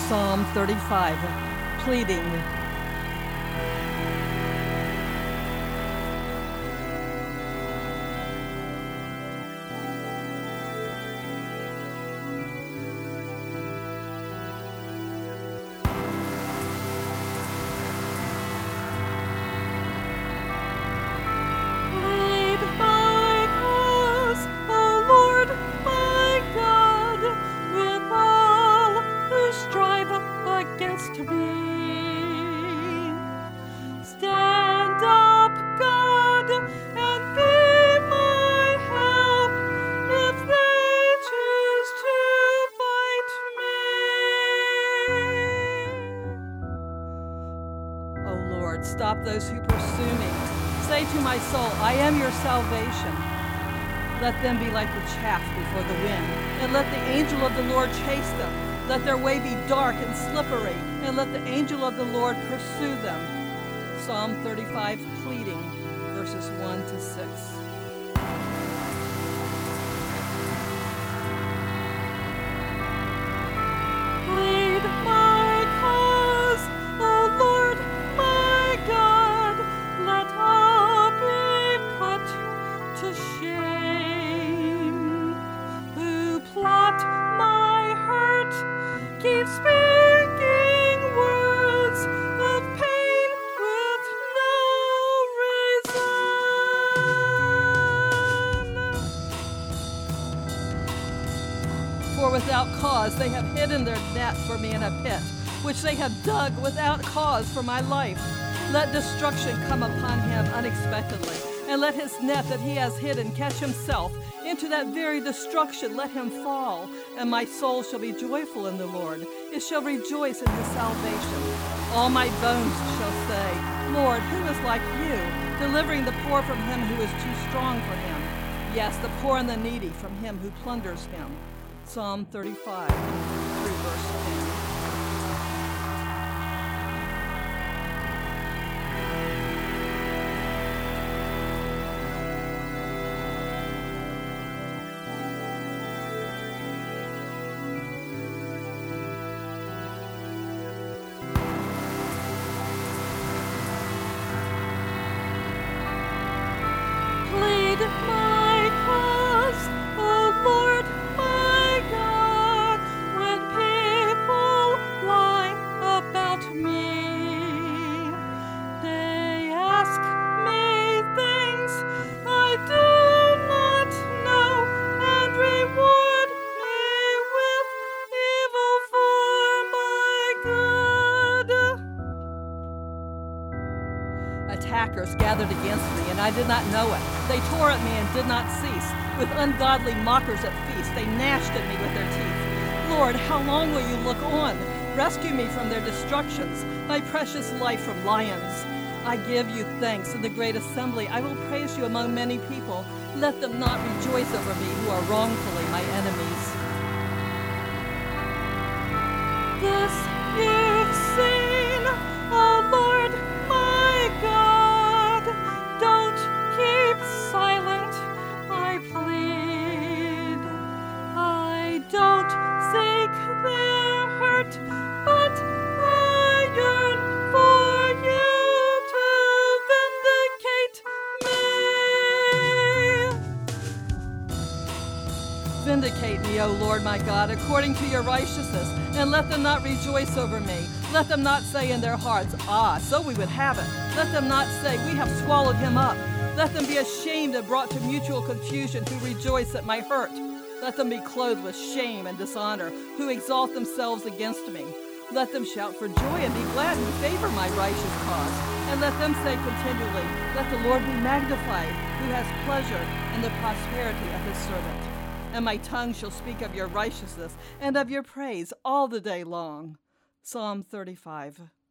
Psalm 35, pleading. Stop those who pursue me. Say to my soul, I am your salvation. Let them be like the chaff before the wind, and let the angel of the Lord chase them. Let their way be dark and slippery, and let the angel of the Lord pursue them. Psalm 35, pleading, verses 1 to 6. Keep speaking words of pain with no reason. For without cause they have hidden their net for me in a pit, which they have dug without cause for my life. Let destruction come upon him unexpectedly, and let his net that he has hidden catch himself. Into that very destruction let him fall, and my soul shall be joyful in the Lord. It shall rejoice in his salvation. All my bones shall say, Lord, who is like you, delivering the poor from him who is too strong for him? Yes, the poor and the needy from him who plunders him. Psalm 35, through verse 10. My cause, O Lord, my God, when people lie about me. They ask me things I do not know and reward me with evil for my good. Attackers gathered against me, and I did not know it. They tore at me and did not cease. With ungodly mockers at feast, they gnashed at me with their teeth. Lord, how long will you look on? Rescue me from their destructions, my precious life from lions. I give you thanks in the great assembly. I will praise you among many people. Let them not rejoice over me who are wrongfully my enemies. This you've seen, O Lord, my God. Don't keep silent, I plead. I don't seek their hurt, but I yearn for you to vindicate me. Vindicate me, O Lord my God, according to your righteousness, and let them not rejoice over me. Let them not say in their hearts, ah, so we would have it. Let them not say, we have swallowed him up. Let them be ashamed and brought to mutual confusion who rejoice at my hurt. Let them be clothed with shame and dishonor who exalt themselves against me. Let them shout for joy and be glad who favor my righteous cause. And let them say continually, let the Lord be magnified, who has pleasure in the prosperity of his servant. And my tongue shall speak of your righteousness and of your praise all the day long. Psalm 35.